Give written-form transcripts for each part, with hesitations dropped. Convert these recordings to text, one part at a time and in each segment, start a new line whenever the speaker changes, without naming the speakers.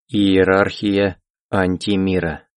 Иерархия антимира.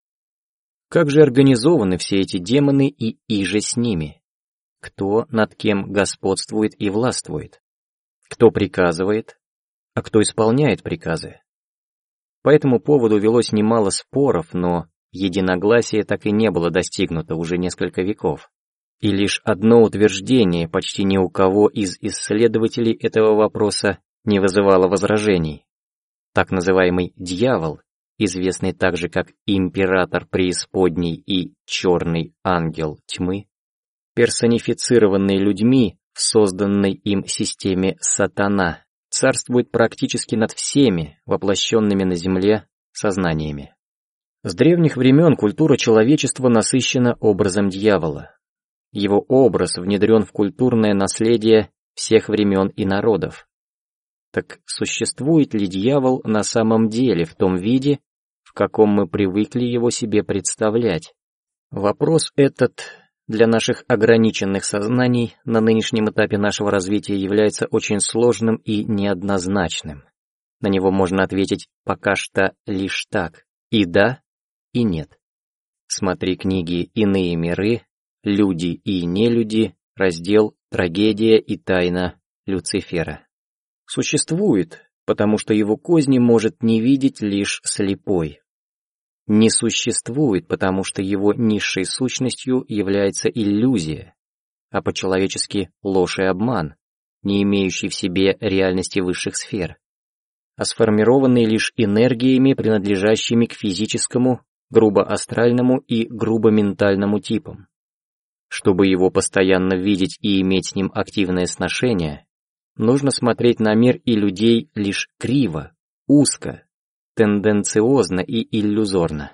Как же организованы все эти демоны и иже с ними? Кто над кем господствует и властвует? Кто приказывает, а кто исполняет приказы? По этому поводу велось немало споров, но единогласия так и не было достигнуто уже несколько веков. И лишь одно утверждение почти ни у кого из исследователей этого вопроса не вызывало возражений. Так называемый дьявол, известный также как император преисподней и черный ангел тьмы, персонифицированный людьми в созданной им системе сатана, царствует практически над всеми воплощенными на земле сознаниями. С древних времен культура человечества насыщена образом дьявола. Его образ внедрен в культурное наследие всех времен и народов. Так существует ли дьявол на самом деле в том виде, в каком мы привыкли его себе представлять? Вопрос этот для наших ограниченных сознаний на нынешнем этапе нашего развития является очень сложным и неоднозначным. На него можно ответить пока что лишь так: и да, и нет. Смотри книги «Иные миры», «Люди и нелюди», раздел «Трагедия и тайна Люцифера». Существует, потому что его козни может не видеть лишь слепой. Не существует, потому что его низшей сущностью является иллюзия, а по-человечески ложь и обман, не имеющий в себе реальности высших сфер, а сформированный лишь энергиями, принадлежащими к физическому, грубо-астральному и грубо-ментальному типам. Чтобы его постоянно видеть и иметь с ним активное сношение, нужно смотреть на мир и людей лишь криво, узко, тенденциозно и иллюзорно.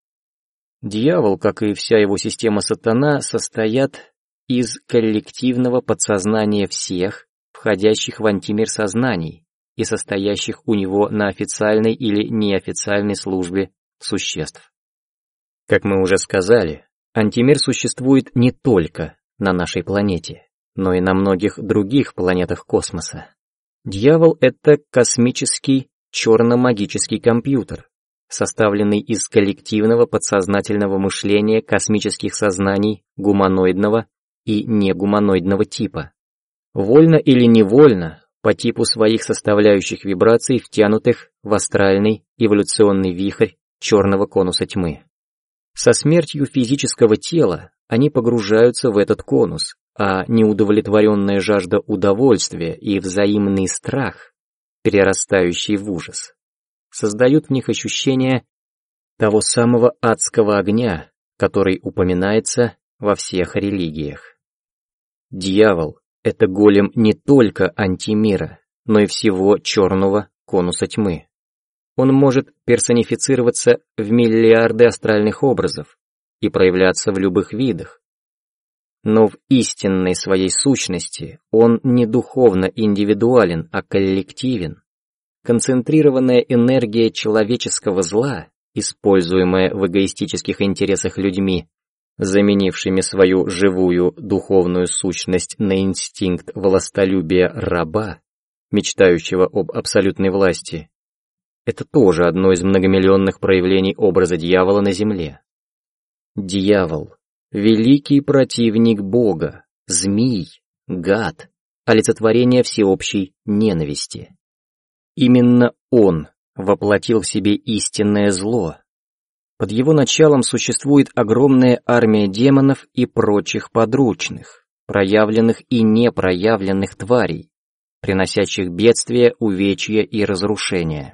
Дьявол, как и вся его система сатана, состоят из коллективного подсознания всех, входящих в антимир сознаний и состоящих у него на официальной или неофициальной службе существ. Как мы уже сказали, антимир существует не только на нашей планете, но и на многих других планетах космоса. Дьявол — это космический черно-магический компьютер, составленный из коллективного подсознательного мышления космических сознаний гуманоидного и негуманоидного типа, вольно или невольно, по типу своих составляющих вибраций, втянутых в астральный эволюционный вихрь черного конуса тьмы. Со смертью физического тела они погружаются в этот конус, а неудовлетворенная жажда удовольствия и взаимный страх, перерастающий в ужас, создают в них ощущение того самого адского огня, который упоминается во всех религиях. Дьявол — это голем не только антимира, но и всего черного конуса тьмы. Он может персонифицироваться в миллиарды астральных образов и проявляться в любых видах. Но в истинной своей сущности он не духовно индивидуален, а коллективен. Концентрированная энергия человеческого зла, используемая в эгоистических интересах людьми, заменившими свою живую духовную сущность на инстинкт властолюбия раба, мечтающего об абсолютной власти, это тоже одно из многомиллионных проявлений образа дьявола на земле. Дьявол — великий противник Бога, змий, гад, олицетворение всеобщей ненависти. Именно он воплотил в себе истинное зло. Под его началом существует огромная армия демонов и прочих подручных, проявленных и непроявленных тварей, приносящих бедствия, увечья и разрушения.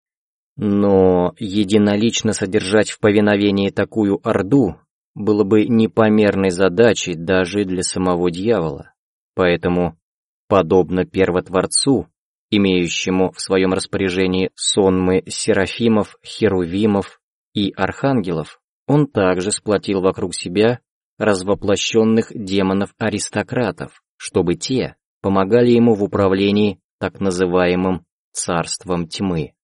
Но единолично содержать в повиновении такую орду было бы непомерной задачей даже для самого дьявола. Поэтому, подобно первотворцу, имеющему в своем распоряжении сонмы серафимов, херувимов и архангелов, он также сплотил вокруг себя развоплощенных демонов-аристократов, чтобы те помогали ему в управлении так называемым царством тьмы.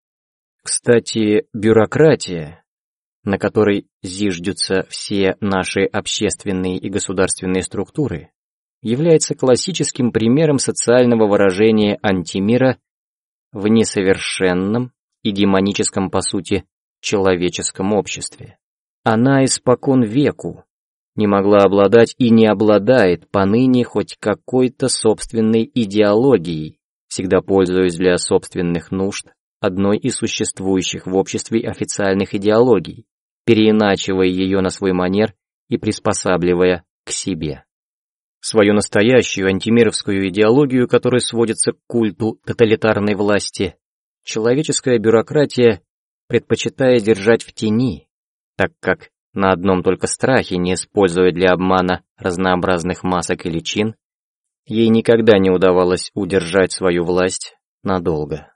Кстати, бюрократия, на которой зиждются все наши общественные и государственные структуры, является классическим примером социального выражения антимира в несовершенном и демоническом, по сути, человеческом обществе. Она испокон веку не могла обладать и не обладает поныне хоть какой-то собственной идеологией, всегда пользуясь для собственных нужд одной из существующих в обществе официальных идеологий, переиначивая ее на свой манер и приспосабливая к себе. Свою настоящую антимировскую идеологию, которая сводится к культу тоталитарной власти, человеческая бюрократия предпочитает держать в тени, так как на одном только страхе, не используя для обмана разнообразных масок и личин, ей никогда не удавалось удержать свою власть надолго.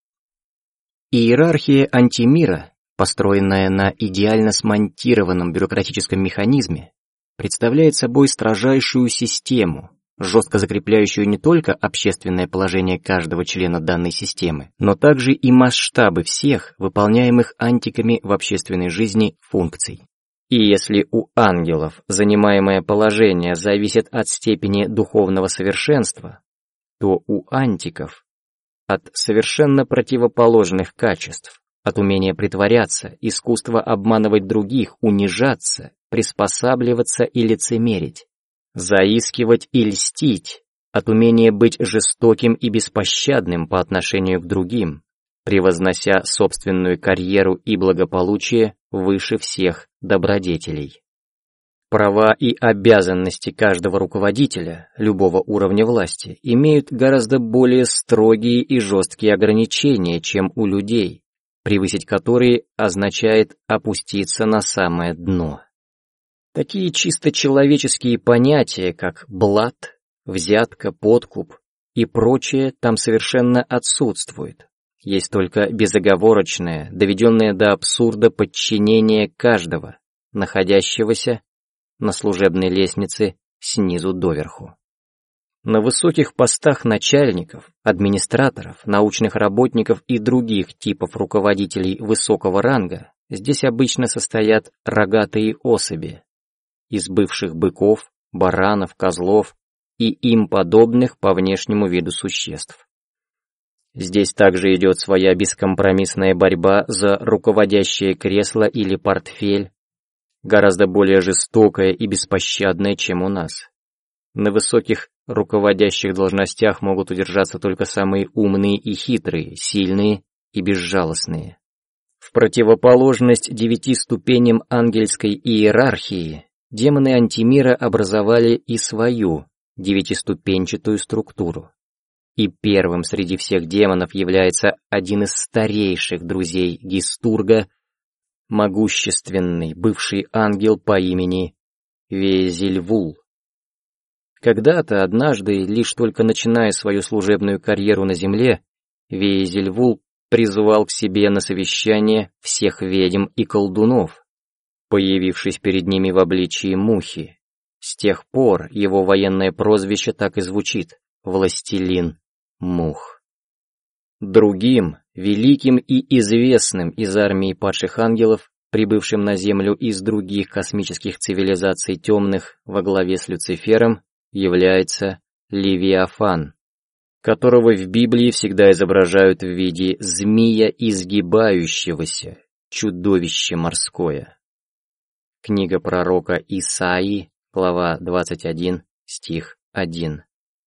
Иерархия антимира, построенная на идеально смонтированном бюрократическом механизме, представляет собой строжайшую систему, жестко закрепляющую не только общественное положение каждого члена данной системы, но также и масштабы всех выполняемых антиками в общественной жизни функций. И если у ангелов занимаемое положение зависит от степени духовного совершенства, то у антиков от совершенно противоположных качеств, от умения притворяться, искусства обманывать других, унижаться, приспосабливаться и лицемерить, заискивать и льстить, от умения быть жестоким и беспощадным по отношению к другим, превознося собственную карьеру и благополучие выше всех добродетелей. Права и обязанности каждого руководителя любого уровня власти имеют гораздо более строгие и жесткие ограничения, чем у людей, превысить которые означает опуститься на самое дно. Такие чисто человеческие понятия, как блат, взятка, подкуп и прочее там совершенно отсутствует. Есть только безоговорочное, доведенное до абсурда подчинение каждого, находящегося на служебной лестнице снизу доверху. На высоких постах начальников, администраторов, научных работников и других типов руководителей высокого ранга здесь обычно состоят рогатые особи из бывших быков, баранов, козлов и им подобных по внешнему виду существ. Здесь также идет своя бескомпромиссная борьба за руководящее кресло или портфель, гораздо более жестокая и беспощадная, чем у нас. На высоких руководящих должностях могут удержаться только самые умные и хитрые, сильные и безжалостные. В противоположность 9 ступеням ангельской иерархии, демоны антимира образовали и свою 9-ступенчатую структуру. И первым среди всех демонов является один из старейших друзей Гистурга, могущественный бывший ангел по имени Веезельвул. Когда-то, однажды, лишь только начиная свою служебную карьеру на земле, Веезельвул призвал к себе на совещание всех ведьм и колдунов, появившись перед ними в обличии мухи. С тех пор его военное прозвище так и звучит — «Властелин мух». Другим, великим и известным из армии падших ангелов, прибывшим на Землю из других космических цивилизаций темных во главе с Люцифером, является Левиафан, которого в Библии всегда изображают в виде змея изгибающегося, чудовище морское. Книга пророка Исаии, глава 21, стих 1.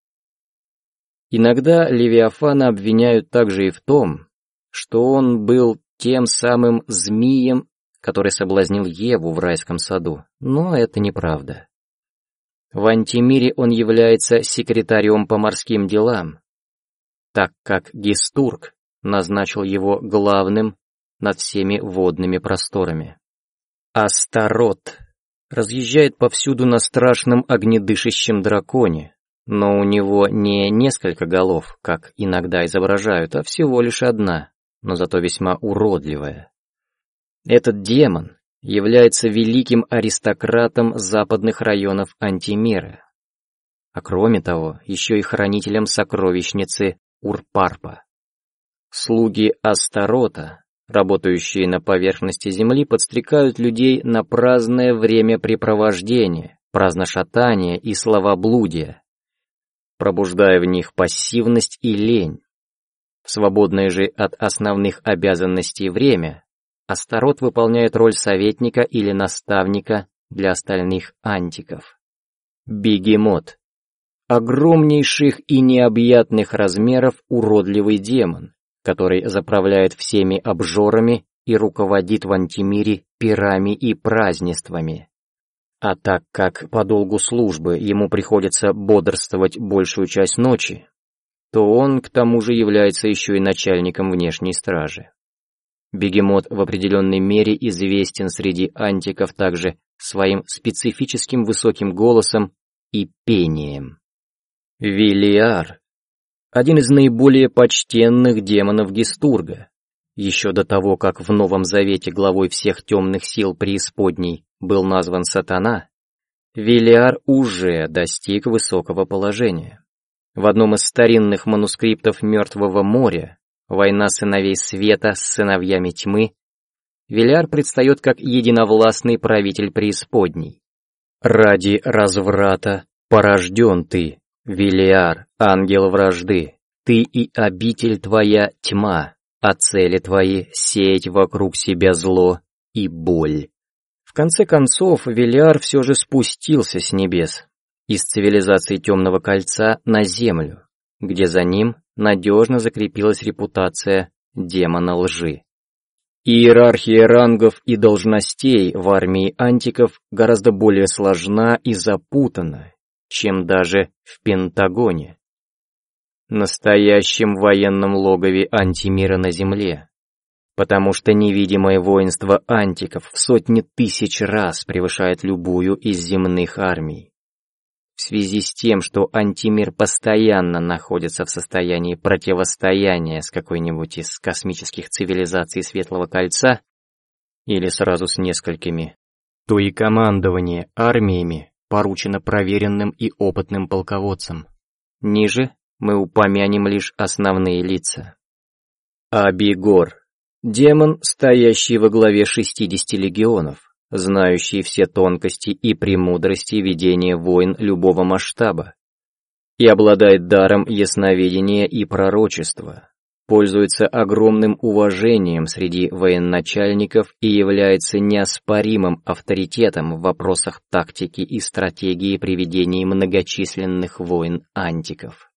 Иногда Левиафана обвиняют также и в том, что он был тем самым змеем, который соблазнил Еву в райском саду, но это неправда. В антимире он является секретарем по морским делам, так как Гистург назначил его главным над всеми водными просторами. Астарот разъезжает повсюду на страшном огнедышащем драконе, но у него не несколько голов, как иногда изображают, а всего лишь одна, но зато весьма уродливая. Этот демон является великим аристократом западных районов антимира, а кроме того, еще и хранителем сокровищницы Урпарпа. Слуги Астарота, работающие на поверхности земли, подстрекают людей на праздное времяпрепровождение, праздношатание и словоблудие, пробуждая в них пассивность и лень. В свободное же от основных обязанностей время Астарот выполняет роль советника или наставника для остальных антиков. Бегемот. Огромнейших и необъятных размеров уродливый демон, который заправляет всеми обжорами и руководит в антимире пирами и празднествами. А так как по долгу службы ему приходится бодрствовать большую часть ночи, то он к тому же является еще и начальником внешней стражи. Бегемот в определенной мере известен среди антиков также своим специфическим высоким голосом и пением. Велиар – один из наиболее почтенных демонов Гестурга. Еще до того, как в Новом Завете главой всех темных сил преисподней был назван Сатана, Велиар уже достиг высокого положения. В одном из старинных манускриптов Мертвого моря «Война сыновей света с сыновьями тьмы» Велиар предстает как единовластный правитель преисподней. «Ради разврата порожден ты, Велиар, ангел вражды, ты и обитель твоя тьма, а цели твои сеять вокруг себя зло и боль». В конце концов, Велиар все же спустился с небес, из цивилизации Темного Кольца на землю, где за ним надежно закрепилась репутация демона лжи. Иерархия рангов и должностей в армии антиков гораздо более сложна и запутана, чем даже в Пентагоне, настоящем военном логове антимира на Земле, потому что невидимое воинство антиков в сотни тысяч раз превышает любую из земных армий. В связи с тем, что антимир постоянно находится в состоянии противостояния с какой-нибудь из космических цивилизаций Светлого Кольца, или сразу с несколькими, то и командование армиями поручено проверенным и опытным полководцам. Ниже мы упомянем лишь основные лица. Абигор. Демон, стоящий во главе 60 легионов, знающий все тонкости и премудрости ведения войн любого масштаба, и обладает даром ясновидения и пророчества, пользуется огромным уважением среди военачальников и является неоспоримым авторитетом в вопросах тактики и стратегии при ведении многочисленных войн антиков.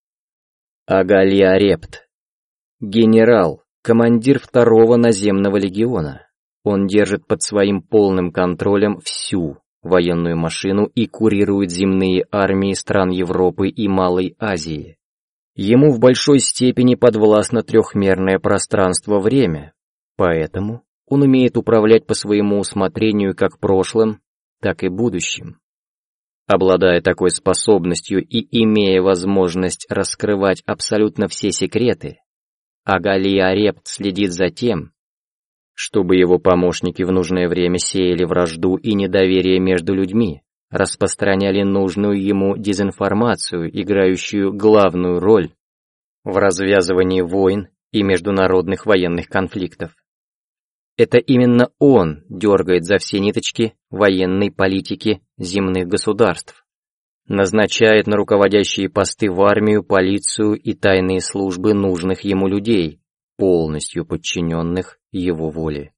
Агалиарепт. Генерал, командир 2-го наземного легиона. Он держит под своим полным контролем всю военную машину и курирует земные армии стран Европы и Малой Азии. Ему в большой степени подвластно трехмерное пространство-время, поэтому он умеет управлять по своему усмотрению как прошлым, так и будущим. Обладая такой способностью и имея возможность раскрывать абсолютно все секреты, Агалиарепт следит за тем, чтобы его помощники в нужное время сеяли вражду и недоверие между людьми, распространяли нужную ему дезинформацию, играющую главную роль в развязывании войн и международных военных конфликтов. Это именно он дергает за все ниточки военной политики земных государств, назначает на руководящие посты в армию, полицию и тайные службы нужных ему людей, полностью подчиненных его воле.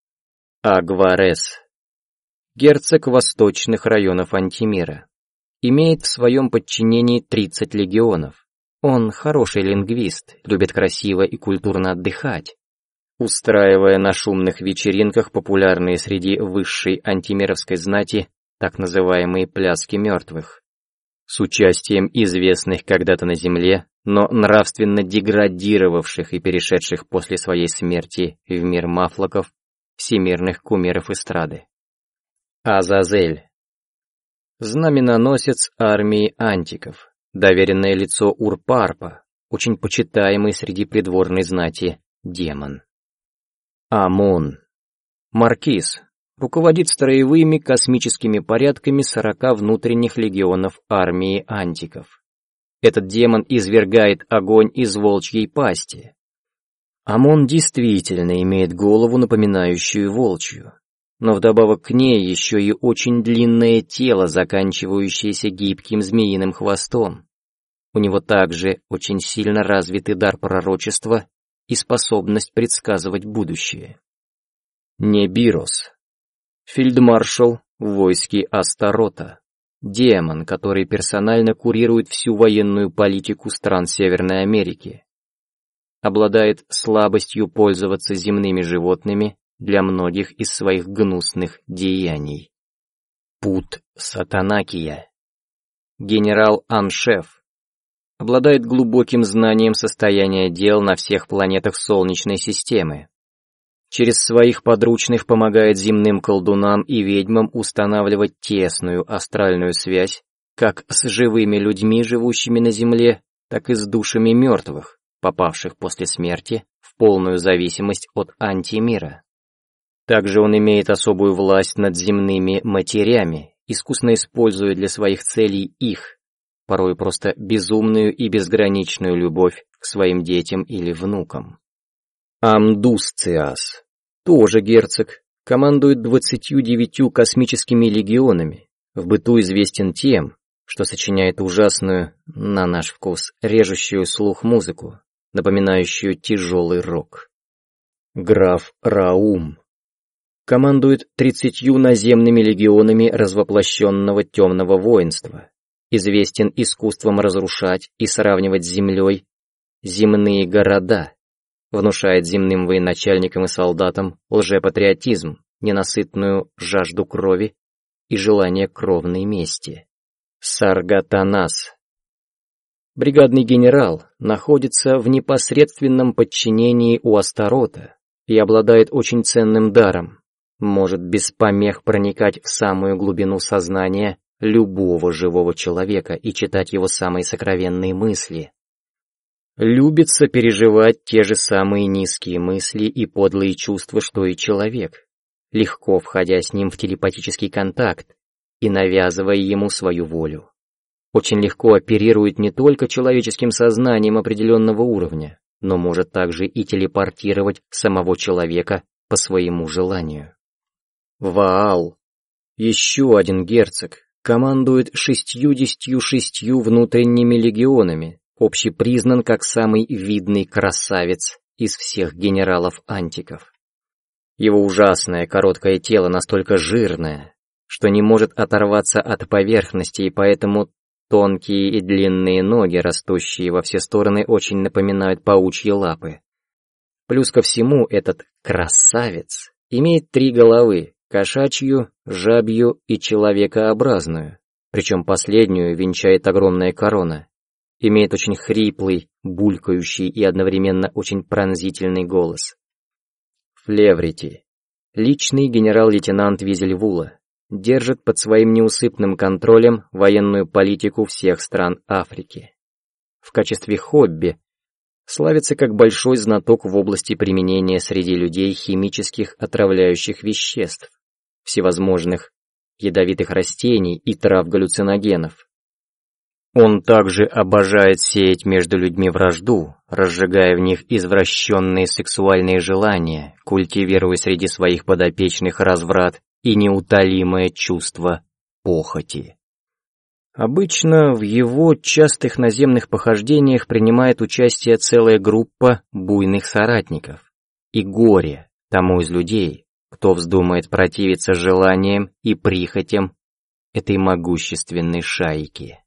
Агварес. Герцог восточных районов Антимира. Имеет в своем подчинении 30 легионов. Он хороший лингвист, любит красиво и культурно отдыхать, устраивая на шумных вечеринках, популярные среди высшей антимировской знати, так называемые пляски мертвых, с участием известных когда-то на земле, но нравственно деградировавших и перешедших после своей смерти в мир мафлоков, всемирных кумиров эстрады. Азазель. Знаменоносец армии антиков, доверенное лицо Урпарпа, очень почитаемый среди придворной знати демон. Амон. Маркиз. Руководит строевыми космическими порядками 40 внутренних легионов армии антиков. Этот демон извергает огонь из волчьей пасти. Амон действительно имеет голову, напоминающую волчью, но вдобавок к ней еще и очень длинное тело, заканчивающееся гибким змеиным хвостом. У него также очень сильно развиты дар пророчества и способность предсказывать будущее. Небирос. Фельдмаршал в войске Астарота. Демон, который персонально курирует всю военную политику стран Северной Америки. Обладает слабостью пользоваться земными животными для многих из своих гнусных деяний. Пут Сатанакия. Генерал-аншеф. Обладает глубоким знанием состояния дел на всех планетах Солнечной системы. Через своих подручных помогает земным колдунам и ведьмам устанавливать тесную астральную связь как с живыми людьми, живущими на Земле, так и с душами мертвых, попавших после смерти в полную зависимость от антимира. Также он имеет особую власть над земными матерями, искусно используя для своих целей их, порой просто безумную и безграничную любовь к своим детям или внукам. Амдусциас, тоже герцог, командует 29 космическими легионами, в быту известен тем, что сочиняет ужасную, на наш вкус, режущую слух музыку, напоминающую тяжелый рок. Граф Раум командует 30 наземными легионами развоплощенного темного воинства, известен искусством разрушать и сравнивать с землей земные города, внушает земным военачальникам и солдатам лжепатриотизм, ненасытную жажду крови и желание кровной мести. Саргатанас. Бригадный генерал находится в непосредственном подчинении у Астарота и обладает очень ценным даром, может без помех проникать в самую глубину сознания любого живого человека и читать его самые сокровенные мысли. Любит сопереживать те же самые низкие мысли и подлые чувства, что и человек, легко входя с ним в телепатический контакт и навязывая ему свою волю. Очень легко оперирует не только человеческим сознанием определенного уровня, но может также и телепортировать самого человека по своему желанию. Ваал, еще один герцог, командует 66 внутренними легионами, общепризнан как самый видный красавец из всех генералов-антиков. Его ужасное короткое тело настолько жирное, что не может оторваться от поверхности, и поэтому тонкие и длинные ноги, растущие во все стороны, очень напоминают паучьи лапы. Плюс ко всему этот красавец имеет 3 головы: кошачью, жабью и человекообразную, причем последнюю венчает огромная корона. Имеет очень хриплый, булькающий и одновременно очень пронзительный голос. Флеврити, личный генерал-лейтенант Визельвула, держит под своим неусыпным контролем военную политику всех стран Африки. В качестве хобби славится как большой знаток в области применения среди людей химических отравляющих веществ, всевозможных ядовитых растений и трав-галлюциногенов. Он также обожает сеять между людьми вражду, разжигая в них извращенные сексуальные желания, культивируя среди своих подопечных разврат и неутолимое чувство похоти. Обычно в его частых наземных похождениях принимает участие целая группа буйных соратников, и горе тому из людей, кто вздумает противиться желаниям и прихотям этой могущественной шайки.